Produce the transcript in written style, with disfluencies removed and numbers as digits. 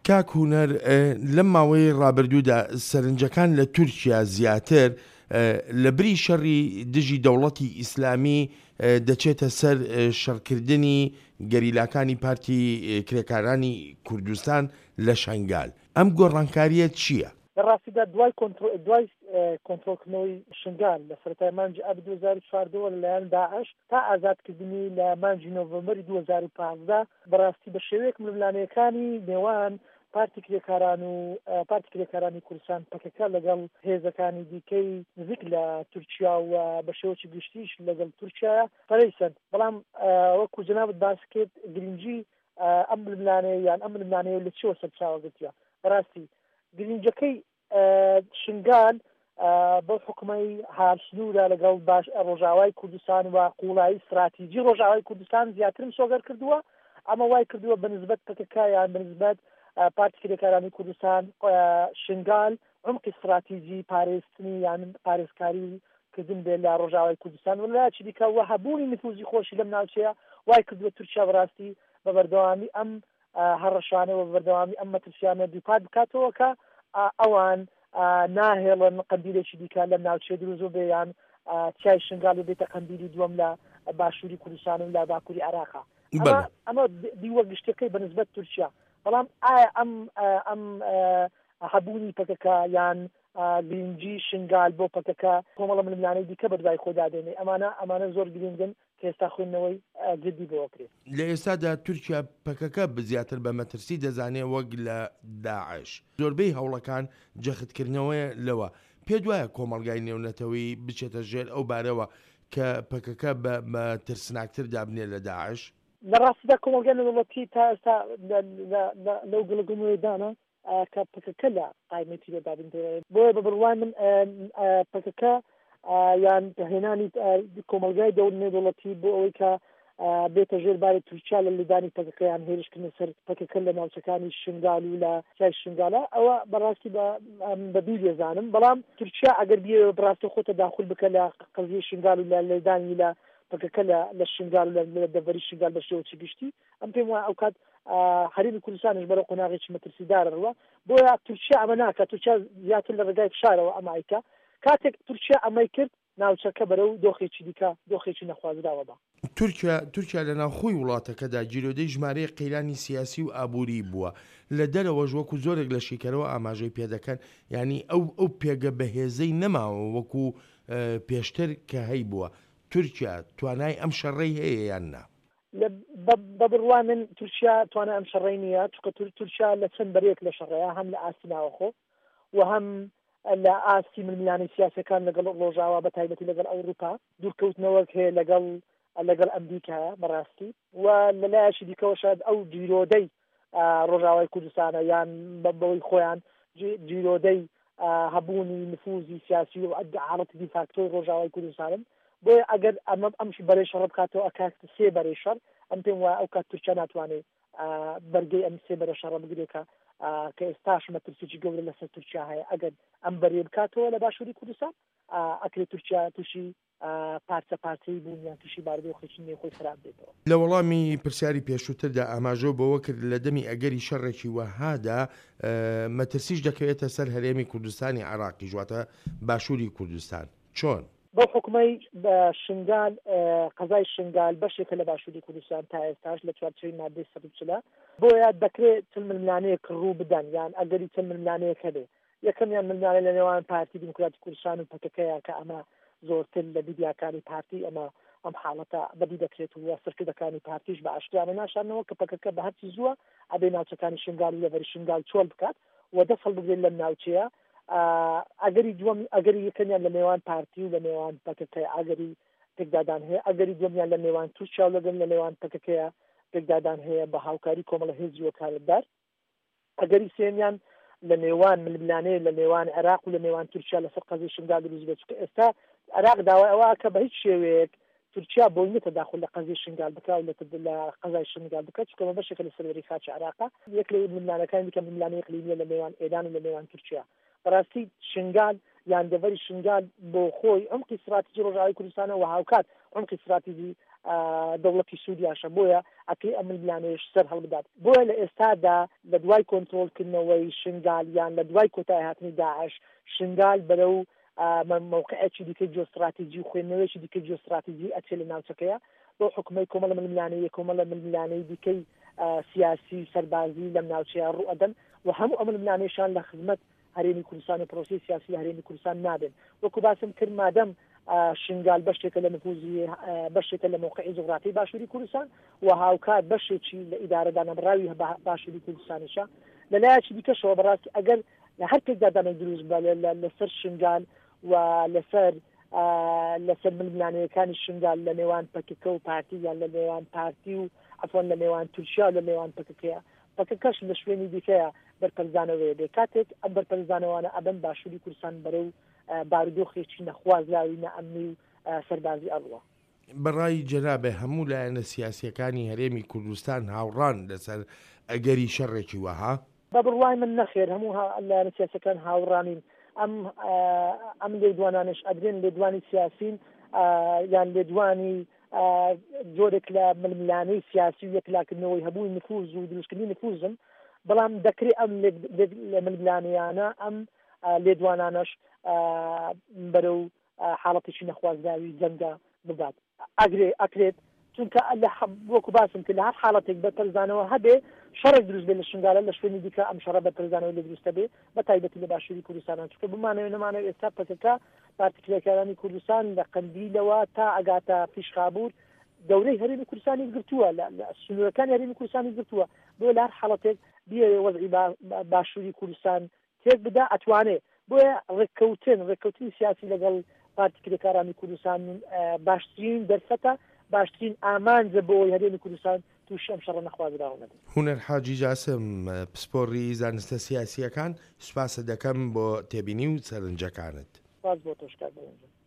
کاک هونەر لەم ماوەی ڕابردوودا سەرنجەکان لە تورکیا زیاتر لە بری شەڕی دژی دەوڵەتی ئیسلامی دەچێتە سەر شەڕکردنی گەریلاکانی پارتی کرێکارانی کوردستان لە شنگال. ئەم گۆڕانکاریە چییە؟ ڕاستیدا دوای کۆنتڕۆلکردنەوەی شنگال لە سەرەتای مانگی ئابی 2014 لەلایەن داعش تا ئازادکردنی لە مانگی نۆڤەمبەری 2015 بەڕاستی بە شێوەیەک ململانەکانی نێوان پارتی کرێکارانی کوردستان پەکەکە لەگەڵ هێزەکانی دیکەی نزیک لە تورکیا و بە شێوەیەکی گشتیش لەگەڵ تورکیا پەرەیسن. بەڵام وەکو جەنابەت باس کرد گرنگی ئەم ململانەیە یان ئەم ململانەیە لە چیوە سەرچاوە گرتووە؟ بەڕاستی گرنگەکەی شنگال بۆ حکومەی هاوسنوورە لەگەڵ باش ڕۆژاوای کوردستان و قوڵایی استراتیجی ڕۆژاوای کوردستان زیاترم سۆگەر کردووە. ئەمە وای کردووە بەنسبەت پەکەکە یان بەنسبەت پارتی کرێکارانی کوردستان شنگال عمقی استراتیجی پارێزکردنی یان پارێزکاری کردن بێت لە ڕۆژاوای کوردستان و لایەکی دیکە وە هەبوونی نفوزی خۆشی لەم ناوچەیە وای کردووە تورکیا بەڕاستی بە بەردەوامی ئەم هەڕەشانە و بەردەوامی ئەم مەترسیانە دووپات بکاتەوە کە ئەوان ناهێڵن قەندیلێکی دیکە لەم ناوچەیە دروست بێ یان چای شنگال بێتە قەندیلی دووەم لە باشووری کوردستان و لە باکووری عێراقا. ئەمە دیوە گشتەکەی بەنسبەت تورکیا. بەڵام ئایا ئەم هەبوونی پەکەکە یان گرنگی شنگال بۆ پەکەکە کۆمەڵە ململانەی دیکە بەدوای خۆدا دێنێ؟ ئەمانە زۆر گرنگن کە ئێستا خوێندنەوەی جدی بۆکرێت. لە ئێستادا تورکیا پەکەکە بزیاتر بە مەترسی دەزانێت وەک لە داعش. زۆربەی هەوڵەکان جەختکردنەوەی لەوە. پێ دوایە کۆمەڵگای نێونەتەوەی بچێتە ژێر ئەو بارەوە کە پەکەکە بە ترسناکتر دابنێ لە داعش؟ لە ڕاستیدا کۆمەلگای نێونەتەوەی تا ئێستا لەو گڵگنوێدانە کە پەکەکە لە قایمەتی لەدابنێت. بۆیە بە بڕوای من پەکەکە یان هێنانی کۆمەلگای نێودەوڵەتی بۆ ئەوەی کە بێتە ژێرباری تورکیا لە لێدانی پەکەکەیان هێرشکردنە سەر پەکەکە لە ناوچەکانی شنگال و لە چای شنگالە ئەوە بەڕاستی بە دوو لێزانم. بەڵام تورکیا ئەگەر بیێ بڕاستی خۆتە داخل بکە لە قەزیە شنگال و لە لێدانی لە پەکەکە لە شنگال لە دەڤەری شنگال بە شێوەیەکی گشتی ئەم پێم وایە ئەو کات هەرێمی کوردستانش بەرەو قۆناغێکی مەترسیدارەوە. بۆیە تورکیا ئەمە ناکات. تورکیا زیاتر لە ڕێگای فشارەوە ئەمایکە. کاتێک تورکیا ئەمەی کرد ناوچەکە بەرەو دۆخێکی دیکە دۆخێکی نەخوازراوە بە. تورکیا لە ناوخۆی وڵاتەکەدا جیرۆدەی ژمارەی قەیرانی سیاسی و ئابووری بووە. لە دەرەوەش وەکو زۆرێک لە شیکەرەوە ئاماژەی پێدەکەن ینی ئەو پێگە بەهێزەی نەماوە وەکو پێشتر کە هەی بووە. تورکیا توانای ئەم شەڕەی هەیە یان نا؟ بە بڕوای من تورکیا توانای ئەم شەڕەی نییە، چونکە تورکیا لە چەند بەرێک لە شەڕەیە هەم لە ئاستی ناوەخۆ و هەم لە ئاستی ململانەی سیاسەکان لەگەڵ ڕۆژاوا بە تایبەتی لەگەڵ ئەوروپا دوورکەوتنەوەک هەیە لەگەڵ ئەمریکا بەڕاستی و لەلایەکی دیکەوە شاید ئەو جیرۆدەی ڕۆژاوای کوردستانە یان بەوەی خۆیان جیرۆدەی هەبوونی نفوزی سیاسی و حاڵەتی فاکتۆری ڕۆژاوای کوردستانن. بۆیە ئەگەر ئەمشی بەرەی شەڕ بکاتەوە ئەکات سێ بەرەی شەڕ ئەم پێم وایە ئەو کات تورکیا ناتوانێت بەرگەی ئەم سێ بەرە شەڕە بگرێتە کە ئێستاش مەترسێکی گەورە لەسەر تورکیا هەیە. ئەگەر ئەم بەرێ بکاتەوە لە باشووری کوردستان ئەکرێت تورکیا تووشی پارچەی بوون یان تووشی باردۆخێکی نێخۆی خراپ بێتەوە. لە وەڵامی پرسیاری پێشووتردا ئاماژە بەوە کرد لە دەمی ئەگەری شەڕێکی وەهادا مەترسیش دەکەوێتە سەر هەرێمی کوردستانی عێراقی ژواتە باشووری کوردستان. چۆن؟ بۆ حکومەی شنگال قەزای شنگال بەشێکە لە باشووری کوردستان تا ئێستاش لە چوارچێوەی مادەی 140 بۆیە دەکرێت چەند ململانەیەک ڕوو بدەن یان ئەگەری چەند ململانەیەک هەبێ. یەکەمیان ململانە لە نێوان پارتی دیموکراتی کوردستان و پەکەکەیە کە ئەمە زۆرتر لە بیدیاکانی پارتی ئەم حاڵەتە بەدی دەکرێت و سەرکردەکانی پارتیش بە ئاشکرانە ناشانەوە کە پەکەکە بە هەرچی زووە ئەبێ ناوچەکانی شنگال و لەبەری شنگال چۆڵ بکات و دەسەڵ بگرێت لەم ناوچەیە. ئەگەری یەکەمیان لە نێوان پارتی و لە نێوان پەکەکەی ئەگەری تێکدادان هەیە، ئەگەری دومیان لە نێوان تورکیا و لەگەڵ لە نێوان پەکەکەیە تێکدادان هەیە بە هاوکاری کۆمەڵە هێزی وەکالەتدار، ئەگەری سێمیان لە نێوان ململانەیە لە نێوان عێراق و لە نێوان تورکیا لەسەر قەزای شنگال دروست بێت. چونکە ئێستا عێراق داوای ئەوە کە بە هیچ شێوەیەک تورکیا بۆی نێتە داخل لە قەزای شنگال بکات و لە قەزای شنگال بکات، چونکە بەشێکە لە سەروەری خاچی عێراقا. یەک لە ململانەکانی دیکە ململانەی ئیقلیمیە لە نێوان ئێران و لە نێوان تورکیا. بەڕاستی شنگال یان دەڤەری شنگال بۆ خۆی عمقی استراتیجی ڕۆژاوای کوردستانە و هاوکات عمقی استراتیجی دەوڵەتی سوودیاشە بۆیە ئەکەی ئەم ملیانەیەش سەر هەڵبدات بۆیە لە ئێستادا لە دوای کۆنتڕۆڵکردنەوەی شنگالیان لە دوای کۆتای هاتنی داعش شنگال بەرەو موقعێکی دیکەی جیۆستراتیجی و خوێندنەوەیکی دیکەی جیۆستراتیجی ئەچێ لە ناوچەکەیە بۆ حکومەی کۆمەڵە ملیانەیە کۆمەڵە ملیانەی دیکەی سیاسی سەربازی لەم ناوچەیە ڕوو ئەدەن و هەموو ئەم ملیانەیەشان لە خزمەت هەرێمی کوردستان و پرۆسی سیاسی لە هەرێمی کوردستان نابن وەکو باسم کرد مادەم شنگال بەشێکە لە نفوزی بەشێکە لە موقعی جغرافی باشووری کوردستان و هاوکات بەشێکی لە ئیدارەدانەبراوی باشووری کوردستانیشە لەلایەکی دیکەشەوە بەڕاستی ئەگەر لە هەر کێک دادانەی دروست بە لەسەر شنگال و لەسەر ملیانەیەکانی شنگال لە نێوان پەکەکە و پارتی یان لە نێوان پارتی و عفوان لە نێوان تورکیا و لە نێوان پەکەکەیە پەکەکەش لە شوێنی دیکەیە بەرپەرزانەوەی بێ کاتێک ئەم بەرپەرزانەوانە ئەبەن باشووری کوردستان بەرەو بارودۆخێکی نەخوازراوی نەئەمنی و سەربازی ئەڕوە بەڕای جەنابێ هەموو لایەنە سیاسیەکانی هەرێمی کوردستان هاوڕان لەسەر ئەگەری شەڕێکی وەها بە بڕوای من نەخێر هەموو لایەنە سیاسەکان هاوڕانین ئەم لێدوانانش ئەدرێن لێدوانی سیاسین یان لێدوانی جۆرێک لە ململانەی سیاسی و یەکلاکردنەوەی هەبووی نفوز و دروستکردنی نفوزم بەڵام دەکرێت ئەم لە ململانەیانە ئەم لێدوانانش بەرەو حاڵەتێکی نەخوازراوی جەنگە ببات ئەکرێت چونکە وەکو باسم کرد لە هەر حاڵەتێک بەرپەرزانەوە هەبێ شەڕێک دروست بێت لە شنگالە لە شوێنی دیکە ئەم شەڕە بەرپەرزانەوەی لە دروستە بێ بە تایبەتی لە باشووری کوردستان چونکە بمانەوێت نەمانەوێت ئێستا پەکەکە پارتیکلەکانی کوردستان لە قەندیلەوە تا ئەگاتە پیشخابور دەورەی هەرێمی کوردستانی گرتووە لە سنوورەکانی هەرێمی کوردستانی گرتووە بۆ لە هەر حاڵەتێک بێ وەزعی باشووری کوردستان تێک بدا ئەتوانێ بۆیە ڕێککەوتنی سیاسی لەگەڵ پارتیکلەکانی کوردستان باشترین دەرفەتە باشترین ئامانجە بۆی هەرێمی کوردستان تووشی ئەم شەڕە نەخوازراوە نەبێت. هونەر حاجی جاسم پسپۆڕی زانستە سیاسیەکان سوپاسە دەکەم بۆ تێبینی و سەرنجەکانت. سپاس بۆ تۆش کاک بەرەنجە.